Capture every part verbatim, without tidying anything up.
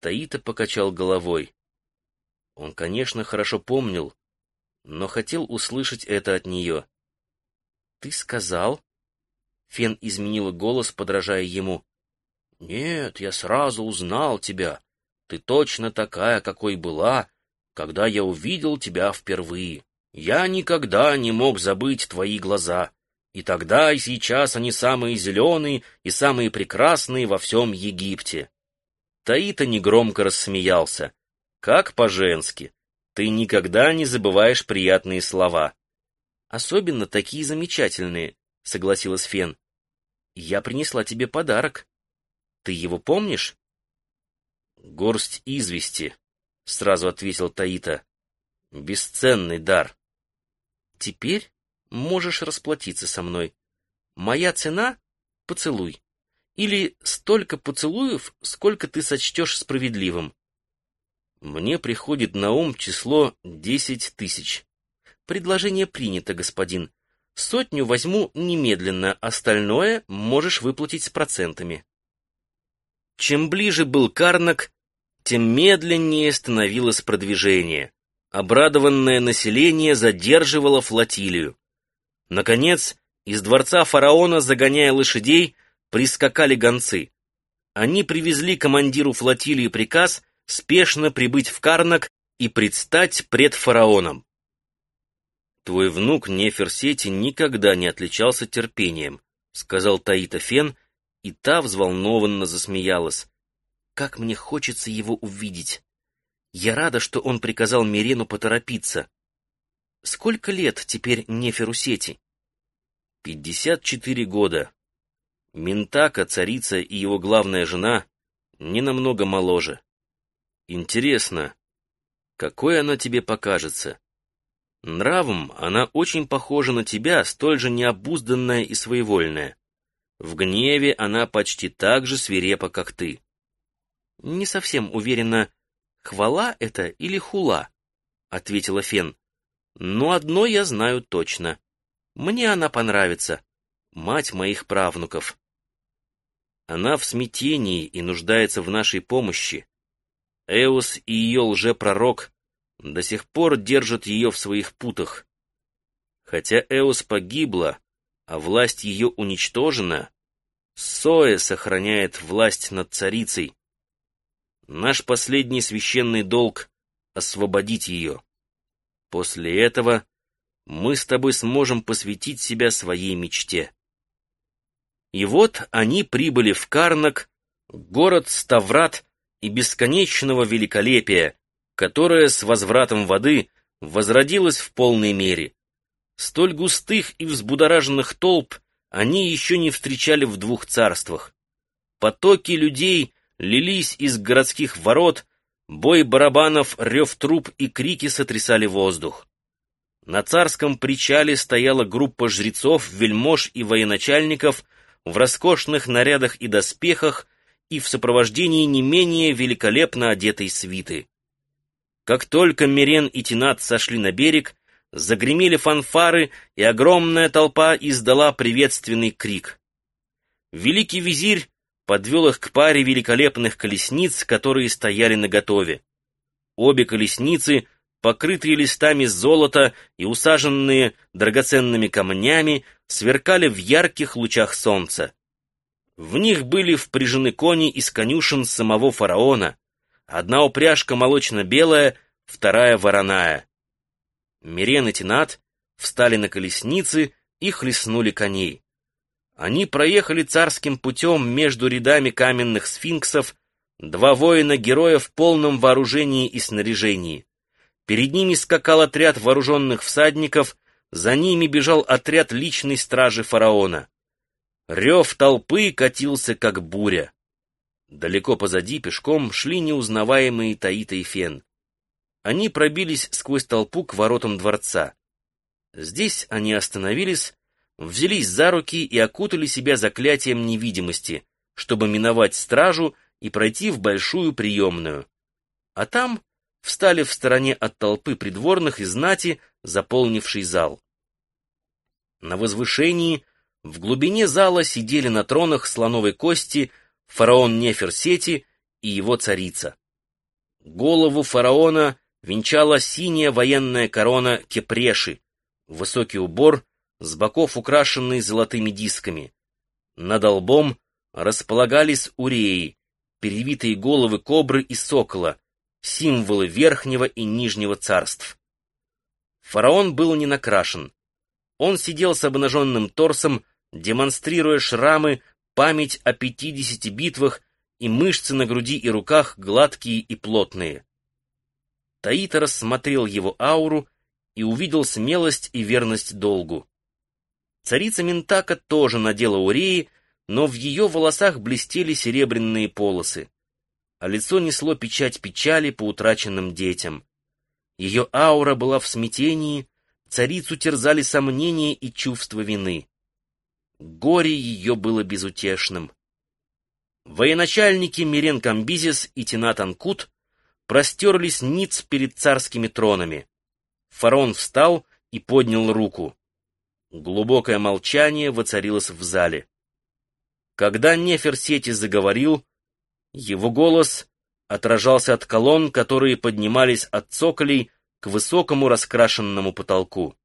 Таита покачал головой. Он, конечно, хорошо помнил, но хотел услышать это от нее. «Ты сказал?» Фен изменила голос, подражая ему. «Нет, я сразу узнал тебя. Ты точно такая, какой была, когда я увидел тебя впервые. Я никогда не мог забыть твои глаза. И тогда, и сейчас они самые зеленые и самые прекрасные во всем Египте». Таита негромко рассмеялся. «Как по-женски. Ты никогда не забываешь приятные слова». «Особенно такие замечательные», — согласилась Фен. «Я принесла тебе подарок. Ты его помнишь?» «Горсть извести», — сразу ответил Таита. «Бесценный дар». «Теперь можешь расплатиться со мной. Моя цена — поцелуй. Или столько поцелуев, сколько ты сочтешь справедливым». «Мне приходит на ум число десять тысяч». «Предложение принято, господин. Сотню возьму немедленно, остальное можешь выплатить с процентами». Чем ближе был Карнак, тем медленнее становилось продвижение. Обрадованное население задерживало флотилию. Наконец, из дворца фараона, загоняя лошадей, прискакали гонцы. Они привезли командиру флотилии приказ спешно прибыть в Карнак и предстать пред фараоном. «Твой внук Неферсети никогда не отличался терпением», — сказал Таита Фен, и та взволнованно засмеялась. «Как мне хочется его увидеть! Я рада, что он приказал Мирену поторопиться. Сколько лет теперь Неферу-Сети?» «Пятьдесят четыре года. Ментака, царица и его главная жена, не намного моложе. Интересно, какой она тебе покажется? Нравом она очень похожа на тебя, столь же необузданная и своевольная. В гневе она почти так же свирепа, как ты». «Не совсем уверена, хвала это или хула», — ответила Фен. «Но одно я знаю точно. Мне она понравится, мать моих правнуков». «Она в смятении и нуждается в нашей помощи. Эос и ее лжепророк до сих пор держат ее в своих путах. Хотя Эос погибла, а власть ее уничтожена, Соэ сохраняет власть над царицей. Наш последний священный долг — освободить ее. После этого мы с тобой сможем посвятить себя своей мечте». И вот они прибыли в Карнак, город Ставрат и бесконечного великолепия, которое с возвратом воды возродилось в полной мере. Столь густых и взбудораженных толп они еще не встречали в двух царствах. Потоки людей лились из городских ворот, бой барабанов, рев труб и крики сотрясали воздух. На царском причале стояла группа жрецов, вельмож и военачальников в роскошных нарядах и доспехах и в сопровождении не менее великолепно одетой свиты. Как только Мирен и Тинат сошли на берег, загремели фанфары, и огромная толпа издала приветственный крик. Великий визирь подвел их к паре великолепных колесниц, которые стояли наготове. Обе колесницы, покрытые листами золота и усаженные драгоценными камнями, сверкали в ярких лучах солнца. В них были впряжены кони из конюшен самого фараона, одна упряжка молочно-белая, вторая вороная. Мирен и Тинат встали на колесницы и хлестнули коней. Они проехали царским путем между рядами каменных сфинксов, два воина-героя в полном вооружении и снаряжении. Перед ними скакал отряд вооруженных всадников, за ними бежал отряд личной стражи фараона. Рев толпы катился, как буря. Далеко позади пешком шли неузнаваемые Таита и Фен. Они пробились сквозь толпу к воротам дворца. Здесь они остановились, взялись за руки и окутали себя заклятием невидимости, чтобы миновать стражу и пройти в большую приемную. А там встали в стороне от толпы придворных и знати, заполнившей зал. На возвышении в глубине зала сидели на тронах слоновой кости фараон Неферсети и его царица. Голову фараона венчала синяя военная корона кепреши, высокий убор, с боков украшенный золотыми дисками. Над лбом располагались уреи, перевитые головы кобры и сокола, символы верхнего и нижнего царств. Фараон был не накрашен. Он сидел с обнаженным торсом, демонстрируя шрамы, память о пятидесяти битвах и мышцы на груди и руках гладкие и плотные. Таита рассмотрел его ауру и увидел смелость и верность долгу. Царица Ментака тоже надела уреи, но в ее волосах блестели серебряные полосы, а лицо несло печать печали по утраченным детям. Ее аура была в смятении, царицу терзали сомнения и чувство вины. Горе ее было безутешным. Военачальники Мирен Камбизис и Тинат Анкут простерлись ниц перед царскими тронами. Фараон встал и поднял руку. Глубокое молчание воцарилось в зале. Когда Неферсети заговорил, его голос отражался от колонн, которые поднимались от цоколей к высокому раскрашенному потолку.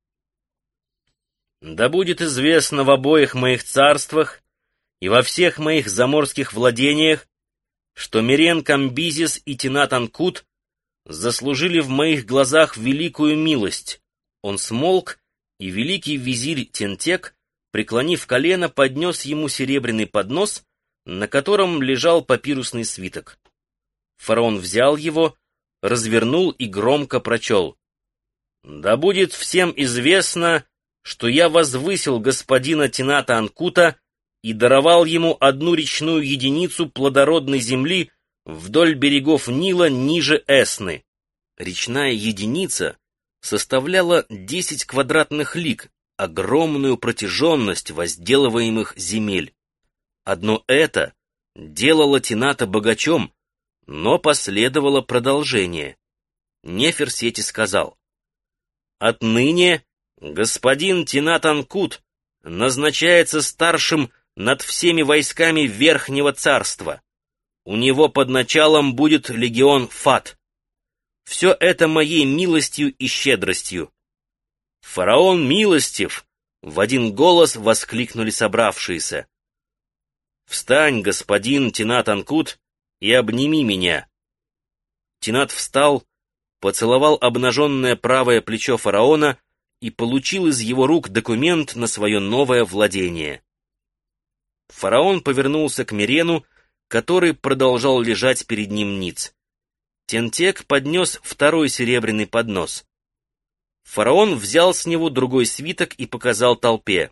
«Да будет известно в обоих моих царствах и во всех моих заморских владениях, что Мирен Камбизис и Тинат Анкут заслужили в моих глазах великую милость». Он смолк, и великий визирь Тентек, преклонив колено, поднес ему серебряный поднос, на котором лежал папирусный свиток. Фараон взял его, развернул и громко прочел: «Да будет всем известно, что я возвысил господина Тината Анкута и даровал ему одну речную единицу плодородной земли вдоль берегов Нила ниже Эсны». Речная единица составляла десять квадратных лиг, огромную протяженность возделываемых земель. Одно это делало Тината богачом, но последовало продолжение. Неферсети сказал: «Отныне господин Тинат Анкут назначается старшим над всеми войсками Верхнего Царства. У него под началом будет легион Фат. Все это моей милостью и щедростью». «Фараон милостив!» — в один голос воскликнули собравшиеся. «Встань, господин Тинат Анкут, и обними меня». Тинат встал, поцеловал обнаженное правое плечо фараона и получил из его рук документ на свое новое владение. Фараон повернулся к Мирену, который продолжал лежать перед ним ниц. Тентек поднес второй серебряный поднос. Фараон взял с него другой свиток и показал толпе: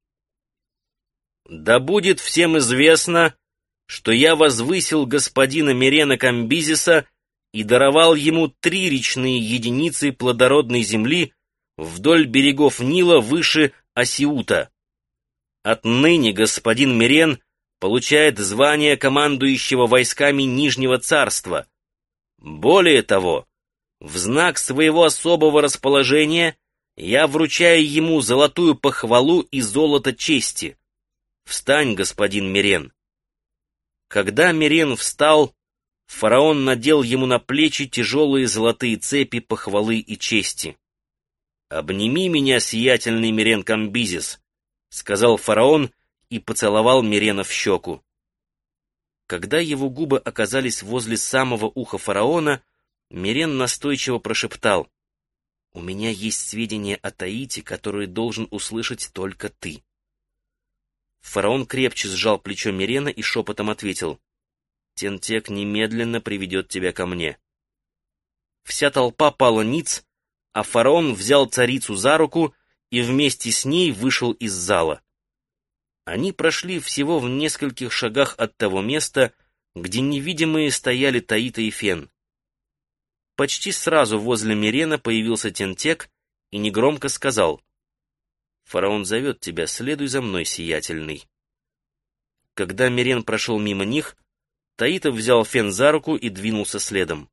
«Да будет всем известно, что я возвысил господина Мирена Камбизиса и даровал ему три речные единицы плодородной земли вдоль берегов Нила выше Асиута. Отныне господин Мирен получает звание командующего войсками Нижнего Царства. Более того, в знак своего особого расположения я вручаю ему золотую похвалу и золото чести. Встань, господин Мирен». Когда Мирен встал, фараон надел ему на плечи тяжелые золотые цепи похвалы и чести. «Обними меня, сиятельный Мирен Камбизис», — сказал фараон и поцеловал Мирена в щеку. Когда его губы оказались возле самого уха фараона, Мирен настойчиво прошептал: «У меня есть сведения о Таите, которые должен услышать только ты». Фараон крепче сжал плечо Мирена и шепотом ответил: «Тентек немедленно приведет тебя ко мне». Вся толпа пала ниц, а фараон взял царицу за руку и вместе с ней вышел из зала. Они прошли всего в нескольких шагах от того места, где невидимые стояли Таита и Фен. Почти сразу возле Мирена появился Тентек и негромко сказал: «Фараон зовет тебя, следуй за мной, сиятельный». Когда Мирен прошел мимо них, Таита взял Фен за руку и двинулся следом.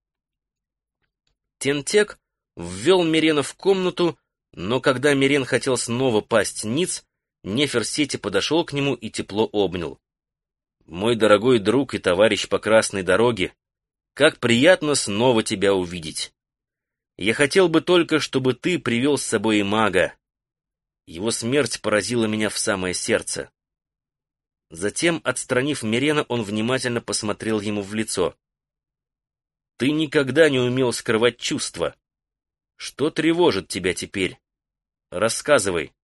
Тентек ввел Мирена в комнату, но когда Мирен хотел снова пасть ниц, Неферсети подошел к нему и тепло обнял. «Мой дорогой друг и товарищ по красной дороге, Как приятно снова тебя увидеть. Я хотел бы только, чтобы ты привел с собой и мага. Его смерть поразила меня в самое сердце». Затем, отстранив Мирена, он внимательно посмотрел ему в лицо. «Ты никогда не умел скрывать чувства. Что тревожит тебя теперь? Рассказывай».